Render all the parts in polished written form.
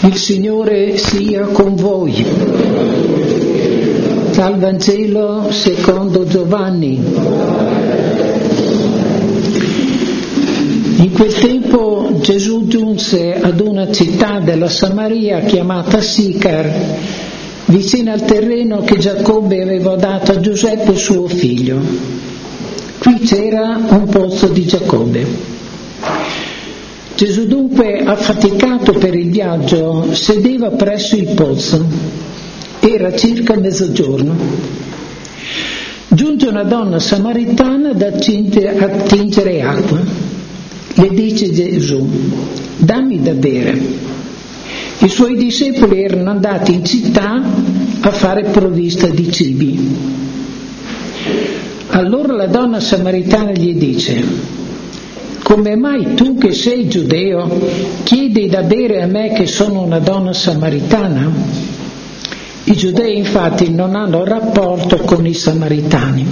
Il Signore sia con voi. Dal Vangelo secondo Giovanni. In quel tempo Gesù giunse ad una città della Samaria chiamata Sicar, vicino al terreno che Giacobbe aveva dato a Giuseppe suo figlio. Qui c'era un pozzo di Giacobbe. Gesù dunque, affaticato per il viaggio, sedeva presso il pozzo. Era circa mezzogiorno. Giunge una donna samaritana ad attingere acqua. Le dice Gesù: dammi da bere. I suoi discepoli erano andati in città a fare provvista di cibi. Allora la donna samaritana gli dice: come mai tu che sei giudeo chiedi da bere a me che sono una donna samaritana? I giudei infatti non hanno rapporto con i samaritani.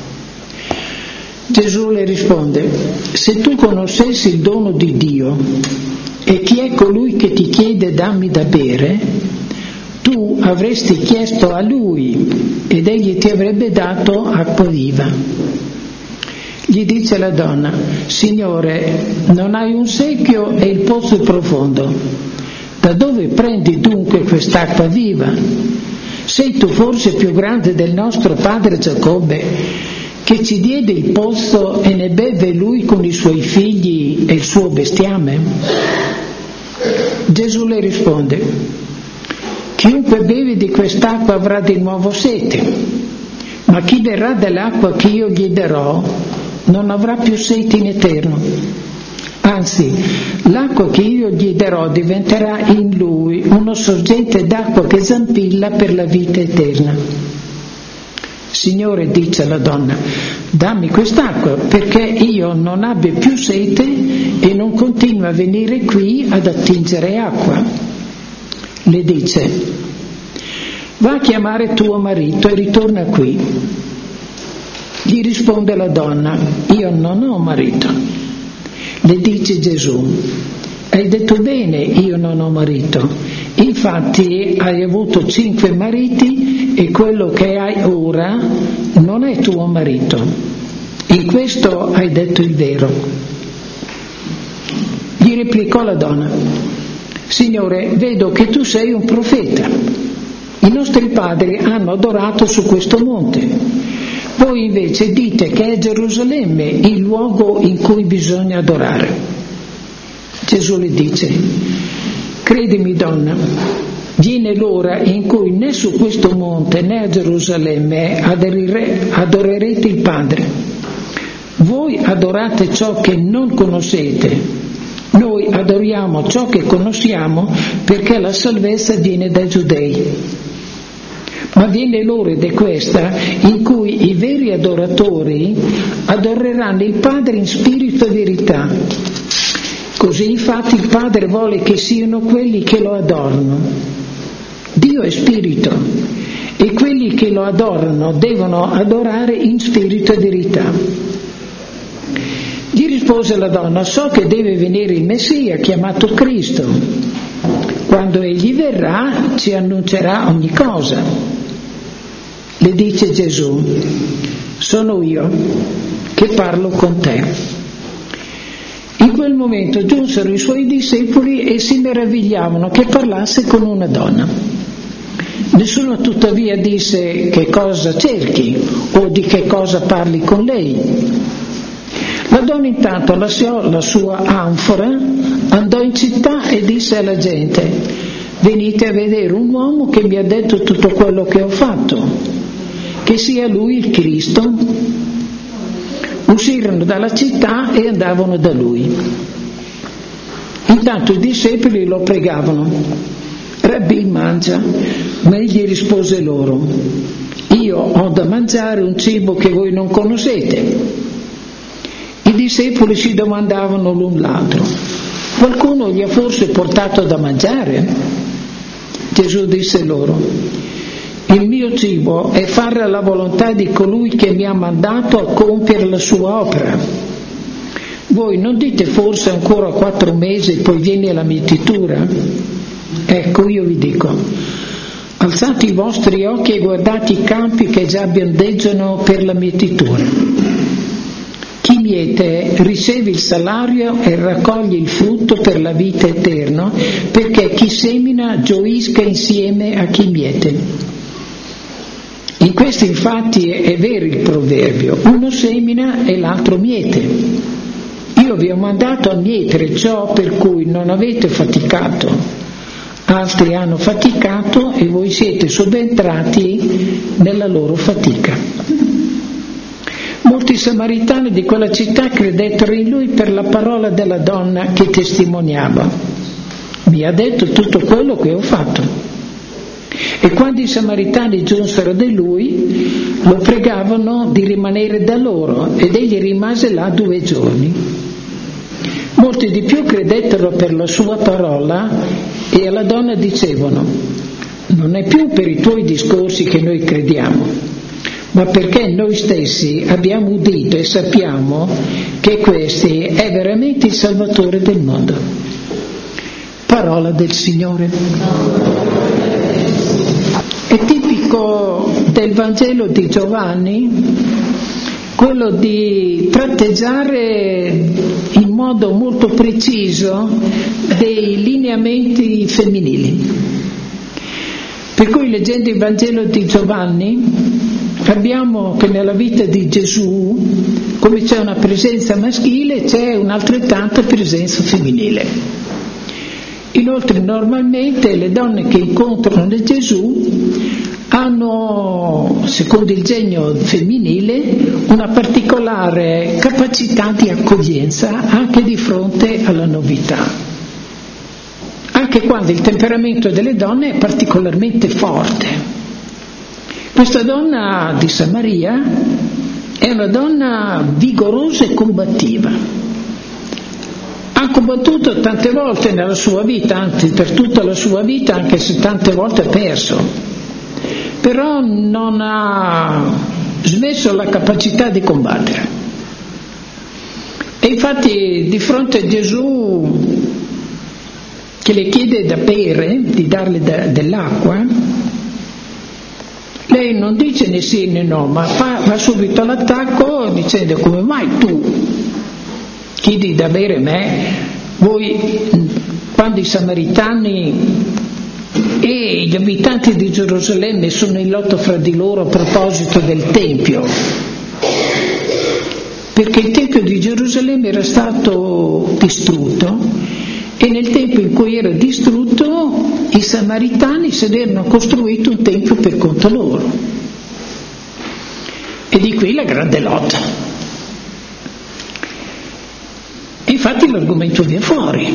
Gesù le risponde: se tu conoscessi il dono di Dio e chi è colui che ti chiede dammi da bere, tu avresti chiesto a lui ed egli ti avrebbe dato acqua viva. Gli dice la donna: Signore, non hai un secchio e il pozzo è profondo. Da dove prendi dunque quest'acqua viva? Sei tu forse più grande del nostro padre Giacobbe, che ci diede il pozzo e ne beve lui con i suoi figli e il suo bestiame? Gesù le risponde: chiunque beve di quest'acqua avrà di nuovo sete, ma chi berrà dell'acqua che io gli darò non avrà più sete in eterno. Anzi, l'acqua che io gli darò diventerà in lui una sorgente d'acqua che zampilla per la vita eterna. Signore, dice la donna, dammi quest'acqua perché io non abbia più sete e non continui a venire qui ad attingere acqua. Le dice: va a chiamare tuo marito e ritorna qui. Gli risponde la donna: io non ho marito. Le dice Gesù: hai detto bene, io non ho marito. Infatti hai avuto 5 mariti e quello che hai ora non è tuo marito. In questo hai detto il vero. Gli replicò la donna: Signore, vedo che tu sei un profeta. I nostri padri hanno adorato su questo monte. Voi invece dite che è Gerusalemme il luogo in cui bisogna adorare. Gesù le dice: credimi, donna, viene l'ora in cui né su questo monte né a Gerusalemme adorerete il Padre. Voi adorate ciò che non conoscete, noi adoriamo ciò che conosciamo perché la salvezza viene dai giudei. Ma viene l'ora, ed è questa, in cui i veri adoratori adoreranno il Padre in spirito e verità. Così infatti il Padre vuole che siano quelli che lo adorano. Dio è spirito e quelli che lo adorano devono adorare in spirito e verità. Gli rispose la donna: so che deve venire il Messia, chiamato Cristo. Quando egli verrà ci annuncerà ogni cosa. Le dice Gesù: sono io che parlo con te. In quel momento giunsero i suoi discepoli e si meravigliavano che parlasse con una donna. Nessuno tuttavia disse: che cosa cerchi o di che cosa parli con lei. La donna intanto lasciò la sua anfora, andò in città e disse alla gente: venite a vedere un uomo che mi ha detto tutto quello che ho fatto. Che sia lui il Cristo? Uscirono dalla città e andavano da lui. Intanto i discepoli lo pregavano: Rabbì, mangia. Ma egli rispose loro: io ho da mangiare un cibo che voi non conoscete. I discepoli si domandavano l'un l'altro: qualcuno gli ha forse portato da mangiare? Gesù disse loro: il mio cibo è fare la volontà di colui che mi ha mandato a compiere la sua opera. Voi non dite forse ancora 4 mesi e poi viene la mietitura? Ecco, io vi dico, alzate i vostri occhi e guardate i campi che già biondeggiano per la mietitura. Chi miete riceve il salario e raccoglie il frutto per la vita eterna, perché chi semina gioisca insieme a chi miete. In questo infatti è vero il proverbio, uno semina e l'altro miete. Io vi ho mandato a mietere ciò per cui non avete faticato, altri hanno faticato e voi siete subentrati nella loro fatica. Molti samaritani di quella città credettero in lui per la parola della donna che testimoniava. Mi ha detto tutto quello che ho fatto. E quando i samaritani giunsero da lui, lo pregavano di rimanere da loro, ed egli rimase là 2 giorni. Molti di più credettero per la sua parola e alla donna dicevano: non è più per i tuoi discorsi che noi crediamo, ma perché noi stessi abbiamo udito e sappiamo che questi è veramente il Salvatore del mondo. Parola del Signore. È tipico del Vangelo di Giovanni quello di tratteggiare in modo molto preciso dei lineamenti femminili. Per cui, leggendo il Vangelo di Giovanni, capiamo che nella vita di Gesù, come c'è una presenza maschile, c'è un'altrettanta presenza femminile. Inoltre, normalmente le donne che incontrano Gesù hanno, secondo il genio femminile, una particolare capacità di accoglienza anche di fronte alla novità, anche quando il temperamento delle donne è particolarmente forte. Questa donna di Samaria è una donna vigorosa e combattiva. Ha combattuto tante volte nella sua vita, anzi per tutta la sua vita, anche se tante volte ha perso, però non ha smesso la capacità di combattere. E infatti di fronte a Gesù che le chiede da bere, di darle dell'acqua, lei non dice né sì né no, ma va subito all'attacco dicendo: come mai tu chiedi da bere me? Voi, quando i samaritani e gli abitanti di Gerusalemme sono in lotta fra di loro a proposito del Tempio, perché il Tempio di Gerusalemme era stato distrutto, e nel tempo in cui era distrutto i samaritani se ne erano costruito un tempio per conto loro, e di qui la grande lotta. E infatti l'argomento viene fuori.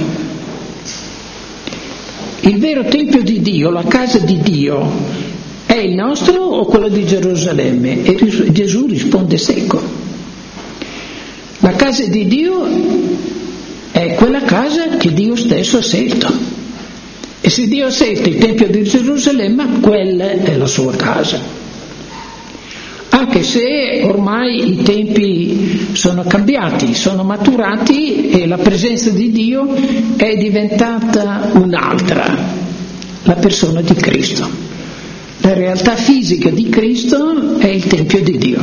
Il vero Tempio di Dio, la casa di Dio, è il nostro o quello di Gerusalemme? E Gesù risponde secco: la casa di Dio è quella casa che Dio stesso ha scelto, e se Dio ha scelto il Tempio di Gerusalemme, quella è la sua casa. Anche se ormai i tempi sono cambiati, sono maturati e la presenza di Dio è diventata un'altra, la persona di Cristo. La realtà fisica di Cristo è il Tempio di Dio.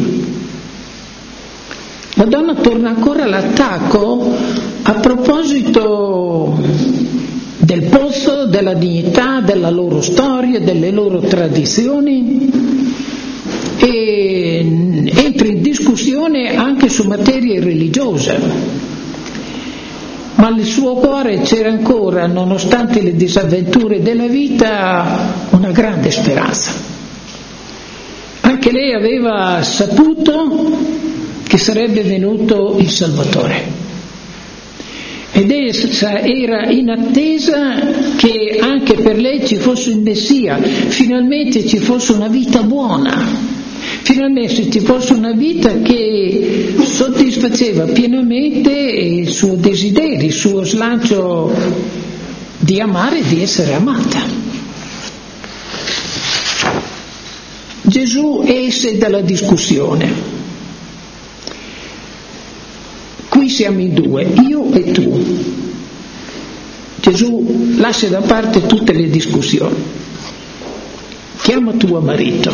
La donna torna ancora all'attacco a proposito del pozzo, della dignità, della loro storia, delle loro tradizioni, e entra in discussione anche su materie religiose, ma nel suo cuore c'era ancora, nonostante le disavventure della vita, una grande speranza. Anche lei aveva saputo che sarebbe venuto il Salvatore, ed essa era in attesa che anche per lei ci fosse il Messia, finalmente ci fosse una vita buona, finalmente ci fosse una vita che soddisfaceva pienamente il suo desiderio, il suo slancio di amare e di essere amata. Gesù esce dalla discussione. Qui siamo in due, io e tu. Gesù lascia da parte tutte le discussioni. Chiama tuo marito.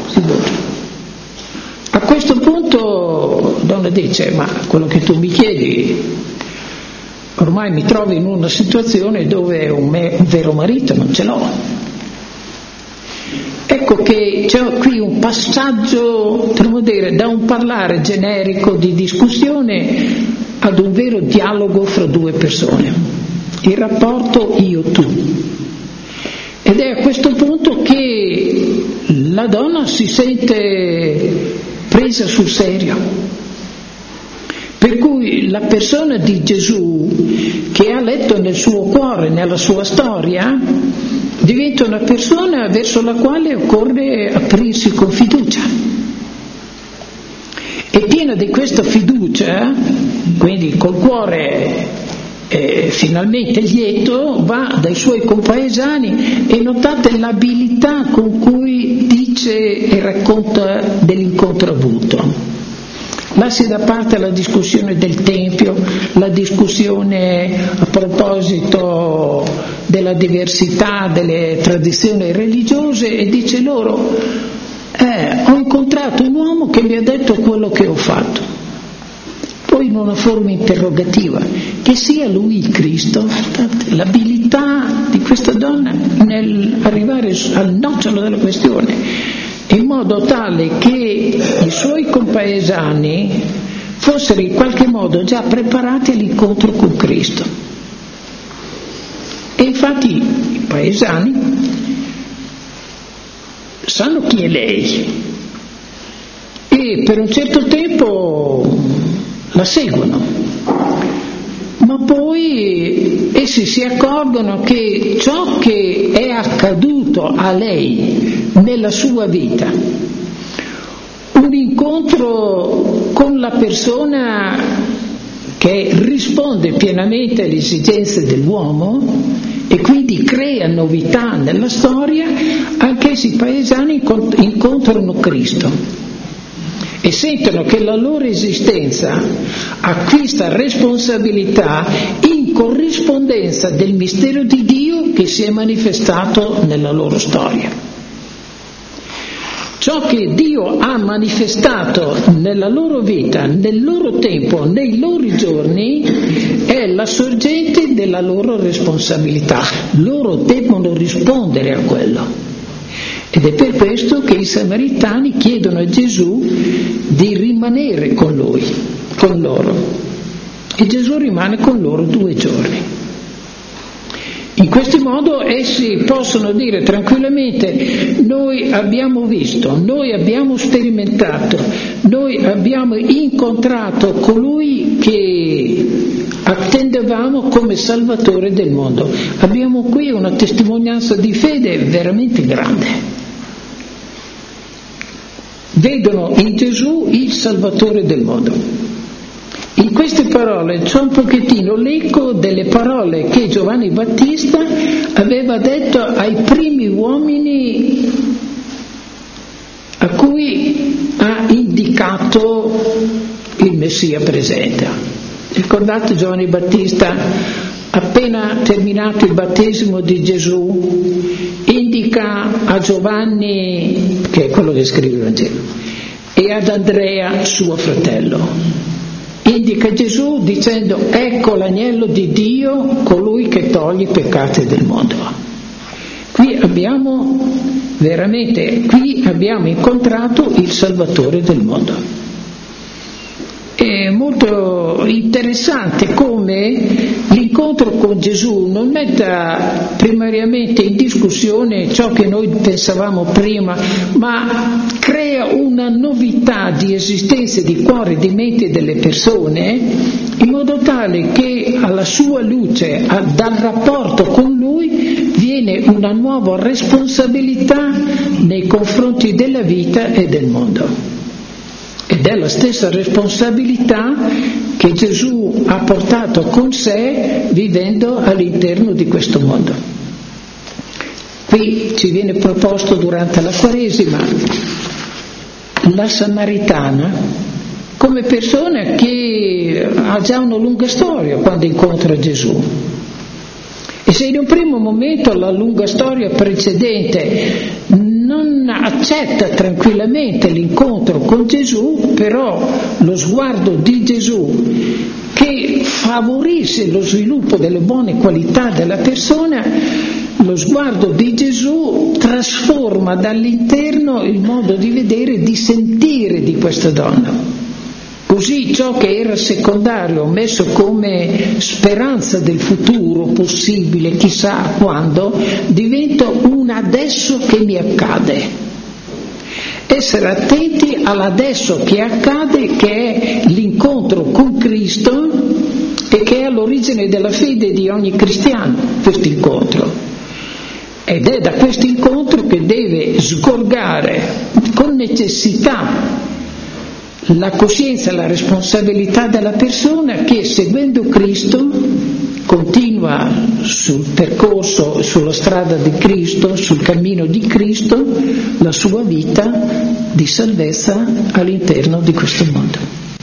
A questo punto donna dice: ma quello che tu mi chiedi, ormai mi trovo in una situazione dove un vero marito non ce l'ho. Ecco che c'è qui un passaggio, potremmo dire, da un parlare generico di discussione ad un vero dialogo fra due persone, il rapporto io-tu. Ed è a questo punto che la donna si sente presa sul serio. Per cui la persona di Gesù, che ha letto nel suo cuore, nella sua storia, diventa una persona verso la quale occorre aprirsi con fiducia. E piena di questa fiducia, quindi col cuore finalmente lieto, va dai suoi compaesani e notate l'abilità con cui dice e racconta dell'incontro avuto. Lasci da parte la discussione del Tempio, la discussione a proposito della diversità delle tradizioni religiose e dice loro: ho incontrato un uomo che mi ha detto quello che ho fatto. Poi in una forma interrogativa, che sia lui il Cristo. L'abilità di questa donna nell'arrivare al nocciolo della questione, in modo tale che i suoi compaesani fossero in qualche modo già preparati all'incontro con Cristo. E infatti i paesani sanno chi è lei e per un certo tempo la seguono, ma poi essi si accorgono che ciò che è accaduto a lei nella sua vita, un incontro con la persona che risponde pienamente alle esigenze dell'uomo e quindi crea novità nella storia, anch'essi paesani incontrano Cristo e sentono che la loro esistenza acquista responsabilità in corrispondenza del mistero di Dio che si è manifestato nella loro storia. Ciò che Dio ha manifestato nella loro vita, nel loro tempo, nei loro giorni, è la sorgente della loro responsabilità. Loro devono rispondere a quello. Ed è per questo che i samaritani chiedono a Gesù di rimanere con loro. E Gesù rimane con loro 2 giorni. In questo modo essi possono dire tranquillamente: noi abbiamo visto, noi abbiamo sperimentato, noi abbiamo incontrato colui che attendevamo come Salvatore del mondo. Abbiamo qui una testimonianza di fede veramente grande. Vedono in Gesù il Salvatore del mondo. In queste parole c'è un pochettino l'eco delle parole che Giovanni Battista aveva detto ai primi uomini a cui ha indicato il Messia presente. Ricordate Giovanni Battista, appena terminato il battesimo di Gesù, indica a Giovanni, che è quello che scrive il Vangelo, e ad Andrea, suo fratello. Indica Gesù dicendo: ecco l'agnello di Dio, colui che toglie i peccati del mondo. Qui abbiamo incontrato il Salvatore del mondo. È molto interessante come l'incontro con Gesù non metta primariamente in discussione ciò che noi pensavamo prima, ma crea una novità di esistenza, di cuore, di mente delle persone, in modo tale che alla sua luce, dal rapporto con Lui, viene una nuova responsabilità nei confronti della vita e del mondo. Ed è la stessa responsabilità che Gesù ha portato con sé vivendo all'interno di questo mondo. Qui ci viene proposto durante la Quaresima la Samaritana come persona che ha già una lunga storia quando incontra Gesù. E E se in un primo momento la lunga storia precedente non accetta tranquillamente l'incontro con Gesù, però lo sguardo di Gesù che favorisce lo sviluppo delle buone qualità della persona, lo sguardo di Gesù trasforma dall'interno il modo di vedere e di sentire di questa donna. Così ciò che era secondario, messo come speranza del futuro possibile, chissà quando, diventa un adesso che mi accade. Essere attenti all'adesso che accade, che è l'incontro con Cristo e che è all'origine della fede di ogni cristiano, questo incontro. Ed è da questo incontro che deve sgorgare con necessità la coscienza e la responsabilità della persona che, seguendo Cristo, continua sul percorso, sulla strada di Cristo, sul cammino di Cristo, la sua vita di salvezza all'interno di questo mondo.